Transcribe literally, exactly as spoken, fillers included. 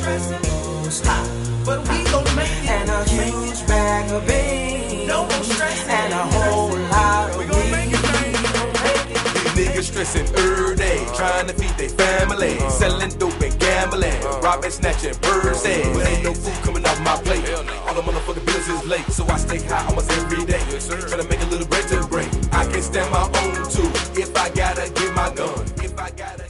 stressing, but we gon' make it. And a huge bag of beans, no more stressing, and a whole lot of weed. Niggas stressing every day, trying to feed their family, selling dope and gambling, robbing, snatching birds' eggs. But ain't no food coming off my plate. All the motherfucking bills is late, so I stay high almost every day, trying to make a little bread to break. I can stand my own too, if I gotta get my gun, if I gotta.